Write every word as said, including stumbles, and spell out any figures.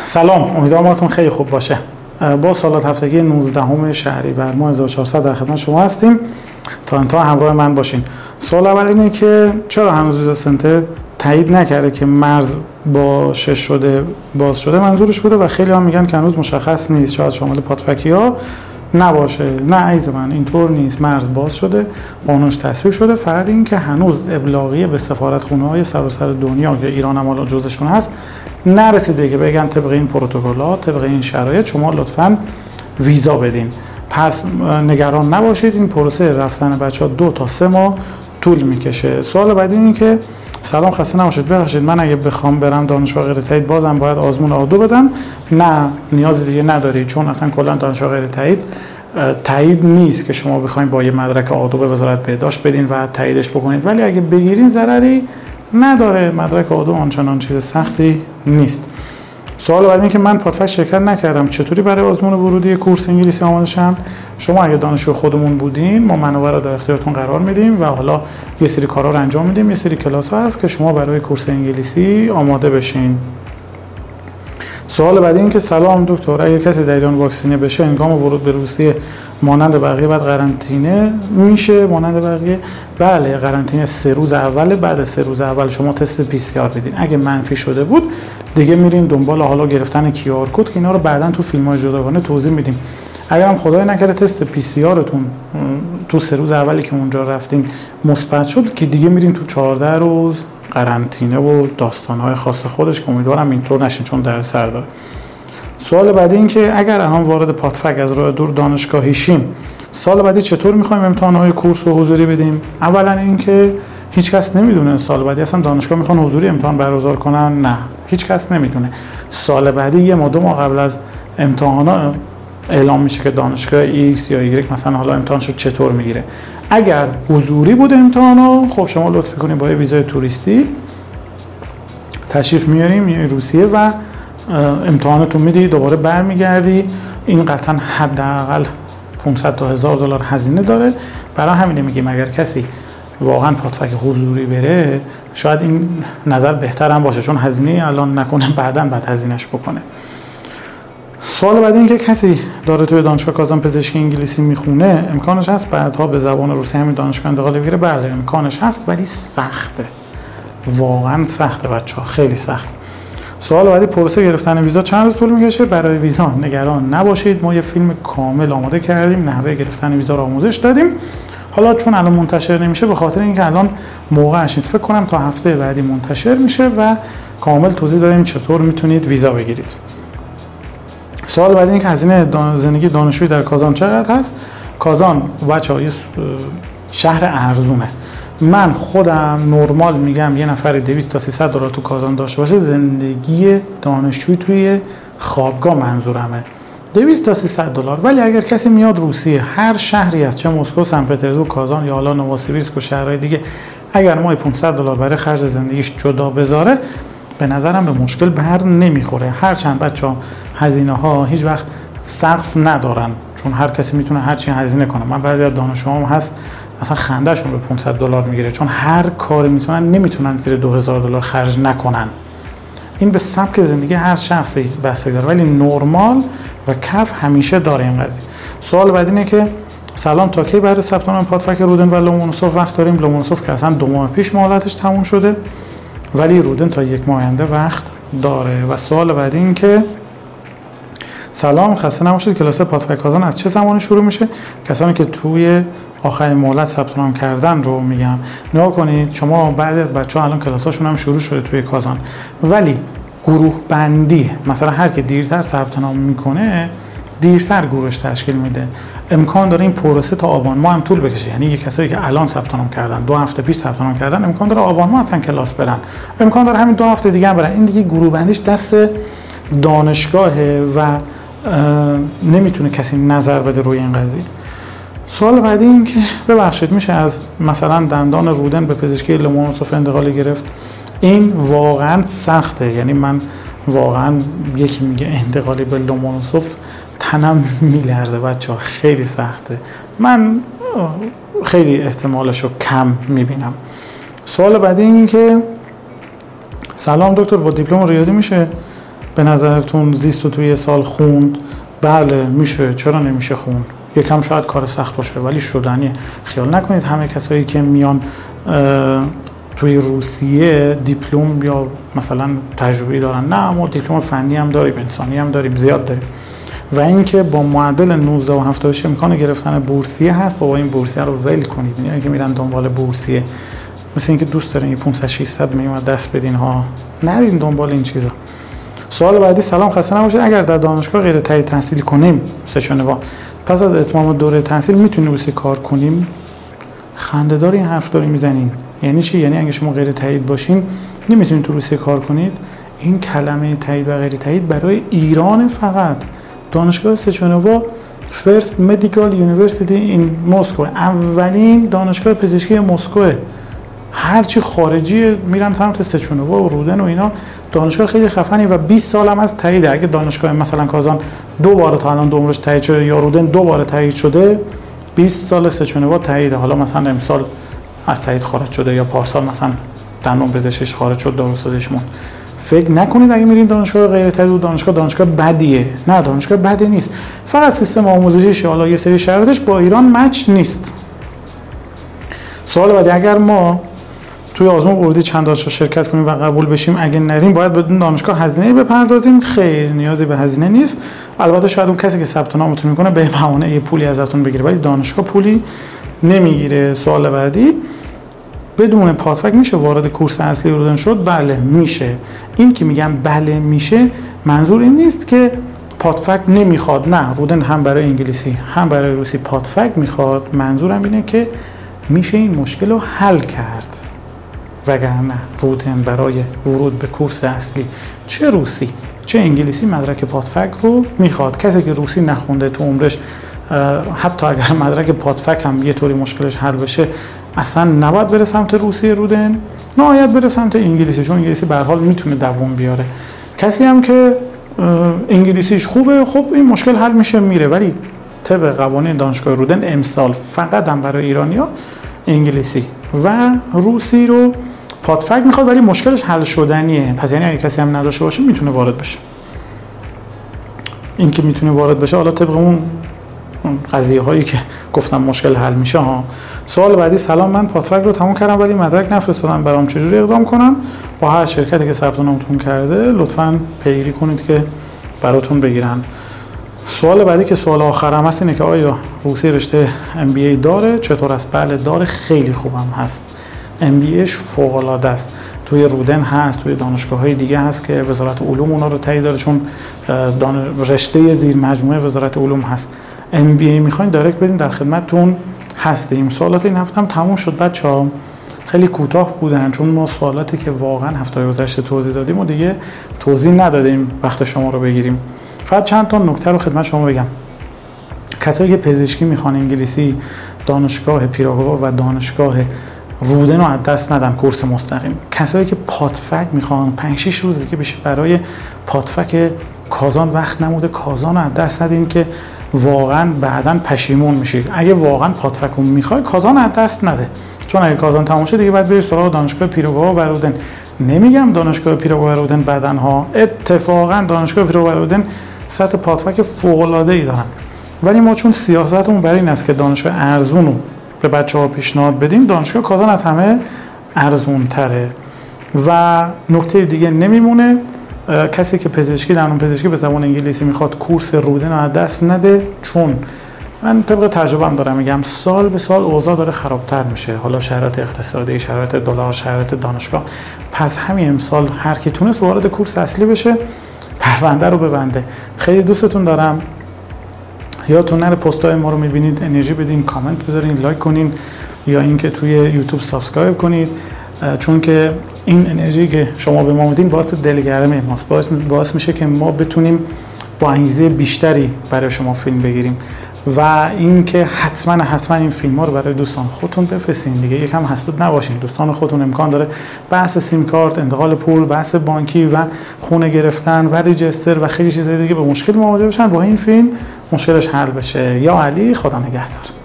سلام، امیدوارم حالتون خیلی خوب باشه. با سوالات هفتگی نوزدهم شهریور ماه هزار و چهارصد در خدمت شما هستیم تا انتها همراه من باشین. سوال اول اینه که چرا هنوز ویزا سنتر تایید نکرده که مرز با شش شده باز شده منظورش بوده و خیلی هم میگن که هنوز مشخص نیست، شاید شامل پاتفکی ها نباشه. نه عزیز من، اینطور نیست. مرز باز شده، قانونش تصویب شده، فقط این که هنوز ابلاغیه به سفارتخونه های سراسر دنیا که ایران هم حالا جزشون هست نرسیده که بگن طبق این پروتکل‌ها، طبق این شرایط شما لطفاً ویزا بدین. پس نگران نباشید، این پروسه رفتن بچه‌ها دو تا سه ماه طول میکشه. سوال بعدی اینه که سلام، خسته نباشید، ببخشید من اگه بخوام برم دانشگاه غیر تایید بازم باید آزمون آدو بدم؟ نه، نیازی دیگه نداری، چون اصلا کلا دانشگاه غیر تایید تایید نیست که شما بخواید با یه مدرک آدو به وزارت بهداشت بدین و تاییدش بکنید، ولی اگه بگیرین ضرری نداره. مدرک آدو آنچنان چیز سختی نیست. سوال بعد این که من پادفک شرکت نکردم، چطوری برای آزمون ورودی کورس انگلیسی آماده شم؟ شما اگه دانشجو خودمون بودین ما منابع رو در اختیارتون قرار میدیم و حالا یه سری کارا رو انجام میدیم، یه سری کلاس ها هست که شما برای کورس انگلیسی آماده بشین. سوال بعدی این که سلام دکتر، اگه کسی در ایران واکسینه بشه هنگام ورود به روسیه مانند بقیه بعد قرنطینه میشه مانند بقیه؟ بله، قرنطینه سه روز اول، بعد سه روز اول شما تست پی سی آر بدین. اگه منفی شده بود دیگه میرین دنبال حالا گرفتن کی آر کد که اینا رو بعداً تو فیلم‌های جداگانه توضیح میدیم. اگر هم خدای نکرده تست پی سی آرتون تو سه روز اولی که اونجا رفتین مثبت شد که دیگه میرین تو چهارده روز قرنطینه و داستان‌های خاص خودش که امیدوارم اینطور نشین چون در سر داره. سوال بعدی این که اگر الان وارد پاتفک از راه دور دانشگاهی شیم، سال بعدی چطور می‌خوایم امتحان‌های کورس و حضوری بدیم؟ اولا این که هیچ کس نمیدونه سال بعدی اصلا دانشگاه میخوان حضوری امتحان برگزار کنن. نه، هیچ کس نمیدونه. سال بعدی یه ماه دو ماه قبل از امتحانا اعلام میشه که دانشگاه ایکس یا ایگرگ مثلا حالا امتحانشو چطور میگیره. اگر حضوری بود امتحانا، خب شما لطف کنید با ویزای توریستی تشریف میاریم میای روسیه و امتحانتون میدی، دوباره برمیگردی. این قطعا حداقل پانصد تا هزار دلار هزینه داره. برای همین میگیم اگر کسی واقعا پاتفک حضوری بره شاید این نظر بهتر هم باشه، چون هزینه الان نکنه بعداً بعد هزینهش بکنه. سوال بعد این که کسی داره توی دانشگاه کازان پزشکی انگلیسی میخونه امکانش هست بعدها به زبان روسی همین دانشگاه انتقال بگیره؟ بله امکانش هست، ولی سخته، واقعا سخته بچه‌ها، خیلی سخت. سوال بعدی پروسه گرفتن ویزا چند روز طول میکشه؟ برای ویزا نگران نباشید، ما یه فیلم کامل آماده کردیم، نحوه گرفتن ویزا رو آموزش دادیم. حالا چون الان منتشر نمیشه به خاطر اینکه الان موقعش نیست، فکر کنم تا هفته بعدی منتشر میشه و کامل توضیح دادیم چطور میتونید ویزا بگیرید. سوال بعدی این که هزینه دان... زندگی دانشجویی در کازان چقدر هست؟ کازان بچه‌ها یه شهر ارزونه. من خودم نرمال میگم یه نفر دویست تا سیصد دلار تو کازان داشته باشه زندگی دانشجویی توی خوابگاه منظورمه دویست تا سیصد دلار. ولی اگر کسی میاد روسیه هر شهری از چه مسکو، سن پترزبورگ، کازان یا حالا نووسیبیرسک و شهرهای دیگه اگر ماهی پانصد دلار برای خرج زندگیش جدا بذاره به نظرم به مشکل بر نمیخوره. هرچند بچه‌ها هزینه ها هیچ وقت سقف ندارن، چون هر کسی میتونه هر چی هزینه کنه. من بعضی از دانشجوام هست اصلا خندهشون به پانصد دلار میگیره، چون هر کاری میتونن نمیتونن زیر دو هزار دلار خرج نکنن. این به سبک زندگی هر شخصی بستگی داره، ولی نرمال و کف همیشه داره این قضیه. سوال بعد اینه که سلام، تا کی برای ثبت نام پاتفک رودن و لومونوسوف وقت داریم؟ لومونوسوف که اصلا دو ماه پیش مهلتش تموم شده، ولی رودن تا یک ماه آینده وقت داره. و سوال بعد این که سلام، خسته نباشید، کلاس پاتفک کازان از چه زمانی شروع میشه؟ کسانی که توی آخرین مهلت ثبت نام کردن رو میگم. نگاه کنید شما بعضی از بچه‌ها الان کلاساشون هم شروع شده توی کازان، ولی گروه بندی مثلا هر کی دیرتر ثبت نام میکنه دیرتر گروهش تشکیل میده. امکان داره این پروسه تا آبان ماه هم طول بکشه. یعنی یه کسایی که الان ثبت نام کردن دو هفته پیش ثبت نام کردن امکان داره آبان ماه اصلا کلاس برن، امکان داره همین دو هفته دیگه هم برن. این دیگه گروه بندیش دست دانشگاهه و نمیتونه کسی نظر بده روی این قضیه. سوال بعدی این که ببخشید میشه از مثلا دندان رودن به پزشکی لومونوسوف انتقال گرفت؟ این واقعا سخته. یعنی من واقعا یکی میگه انتقالی به لومونوسوف تنم میلرزه بچه‌ها، خیلی سخته. من خیلی احتمالشو کم میبینم. سوال بعدی این که سلام دکتر، با دیپلم ریاضی میشه به نظرتون زیست رو توی یه سال خوند؟ بله میشه، چرا نمیشه خوند؟ یکم شاید کار سخت باشه ولی شدنیه. خیال نکنید همه کسایی که میان توی روسیه دیپلم یا مثلا تجربی دارن. نه، ما دیپلم فنی هم داریم، انسانی هم داریم، زیاد داریم. و اینکه با معدل نوزده و هفتاد و شش امکان گرفتن بورسیه هست. بابا این بورسیه رو ول کنید. اینایی که میرن دنبال بورسیه مثل اینکه دوست دارین پانصد ششصد میلیون دست بدین ها، نرین دنبال این چیزا. سوال بعدی: سلام، خسته نباشید. اگر در دانشگاه غیر تایید تحصیل کنیم سه‌شنبه پس از اتمام دوره تحصیل میتونیم روسیه کار کنیم؟ خنده‌دار این حرف داری میزنین. یعنی چی؟ یعنی اگه شما غیر تایید باشین نمیتونید تو روسیه کار کنید؟ این کلمه تایید و غیر تایید برای ایران فقط. دانشگاه سه‌شنبه فرست مدیکال یونیورسیتی این مسکو، اولین دانشگاه پزشکی مسکو. هرچی خارجی میرن سمت سه‌شنبه و رودن و اینا. دانشگاه خیلی خفنی و بیست سال هم از تایید. اگه دانشگاه مثلا کازان دو بار تا الان عمرش تایید شده یا رودن دو بار تایید شده، بیست سال سه‌شنبه تاییده. حالا مثلا امسال از تایید خارج شده یا پارسال مثلا دندون پزشکیش خارج شد، درستش مون. فکر نکنید اگه میرین دانشگاه غیر تایید دانشگاه دانشگاه بدیه. نه، دانشگاه بدی نیست، فقط سیستم آموزشیش حالا یه سری شرایطش با ایران مچ نیست. سوال بعدی: اگر ما توی آزمون ورودی چند دانشگاه شرکت کنیم و قبول بشیم، اگه نریم باید بدون دانشگاه هزینه بپردازیم؟ خیر، نیازی به هزینه نیست. البته شاید اون کسی که ثبت نامتون میکنه به بهانه یه پولی ازتون بگیره، ولی دانشگاه پولی نمیگیره. سوال بعدی: بدون پادفک میشه وارد کورس اصلی رودن شد؟ بله میشه. این که میگم بله میشه منظور این نیست که پادفک نمیخواد. نه، رودن هم برای انگلیسی هم برای روسی پادفک میخواد. منظورم اینه که میشه این مشکل رو حل کرد. وگرنه رودن برای ورود به کورس اصلی چه روسی چه انگلیسی مدرک پادفک رو میخواد. کسی که روسی نخونده تو عمرش، حتی اگر مدرک پادفک هم یه طوری مشکلش حل بشه، اصلا نباید بره سمت روسی رودن، نهایت بره سمت انگلیسی، چون انگلیسی به هر حال میتونه دووم بیاره. کسی هم که انگلیسیش خوبه، خب این مشکل حل میشه میره. ولی طبق قوانین دانشگاه رودن امسال فقط هم برای ایرانیا انگلیسی و روسی رو پادفک میخواد، ولی مشکلش حل شدنیه. پس یعنی اگه کسی هم نداشته باشه میتونه وارد بشه. این که میتونه وارد بشه حالا طبق اون قضیه هایی که گفتم مشکل حل میشه ها. سوال بعدی: سلام، من پادفک رو تموم کردم ولی مدرک نفرستادم، برام چجوری اقدام کنم؟ با هر شرکتی که ثبت نامتون کرده لطفاً پیگیری کنید که براتون بگیرن. سوال بعدی که سوال آخرم هست اینه که آیا روسی رشته ام بی ای داره؟ چطور است؟ بله داره، خیلی خوبم هست. ام بی ایش فوق العاده است. توی رودن هست، توی دانشگاه‌های دیگه هست که وزارت علوم اونا رو تایید داره، چون رشته زیر مجموعه وزارت علوم هست. ام بی ای میخواین دایرکت بدین، در خدمتتون هستیم. سوالات این هفته هم تموم شد بچه‌ها. خیلی کوتاه بودن چون ما سوالاتی که واقعا هفته گذشته توضیح دادیم و دیگه توضیح ندادیم وقت شما رو بگیریم. فقط چند تا نکته رو خدمت شما بگم. کسایی که پزشکی میخوان انگلیسی، دانشگاه پیراگووا و دانشگاه رودن رو از دست ندن کورس مستقیم. کسایی که پادفک میخوان پنج شش روز دیگه بشه برای پادفک کازان وقت نموده، کازان رو از دست ندین که واقعا بعداً پشیمون میشید. اگه واقعا پادفک رو میخوای کازان از دست نده، چون اگه کازان تموم شه دیگه بعد بری سراغ دانشگاه پیراگووا و رودن. نمیگم دانشگاه پیراگووا و رودن بدن ها، اتفاقا دانشگاه پیراگووا و رودن سطح پادفک فوق العاده ای دارن، ولی ما چون سیاستمون برای این است که دانشگاه ارزون رو به بچه‌ها پیشنهاد بدیم، دانشگاه کازان از همه ارزون تره. و نکته دیگه نمیمونه، کسی که پزشکی دندون پزشکی به زبان انگلیسی میخواد کورس رودن رو از دست نده، چون من طبق تجربه‌ام دارم میگم سال به سال اوضاع داره خرابتر میشه. حالا شرایط اقتصادی، شرایط دلار، شرایط دانشگاه. پس همین امسال هر کی تونست وارد کورس اصلی بشه، پرونده رو ببنده. خیلی دوستتون دارم. یادتون نره پست‌های ما رو میبینید انرژی بدین، کامنت بذارین، لایک کنین، یا اینکه توی یوتیوب سابسکرایب کنید، چون که این انرژی که شما به ما میدین باعث دلگرمی ماست، باعث باعث میشه که ما بتونیم با انگیزه بیشتری برای شما فیلم بگیریم. و اینکه حتما حتما این فیلم ها رو برای دوستان خودتون بفرستین دیگه. یکم حسود نباشین. دوستان خودتون امکان داره بحث سیم کارت، انتقال پول، بحث بانکی و خونه گرفتن و ریجستر و خیلی چیزای دیگه به مشکل مواجه بشن. با این فیلم مشکلش حل بشه. یا علی، خدا نگهدار.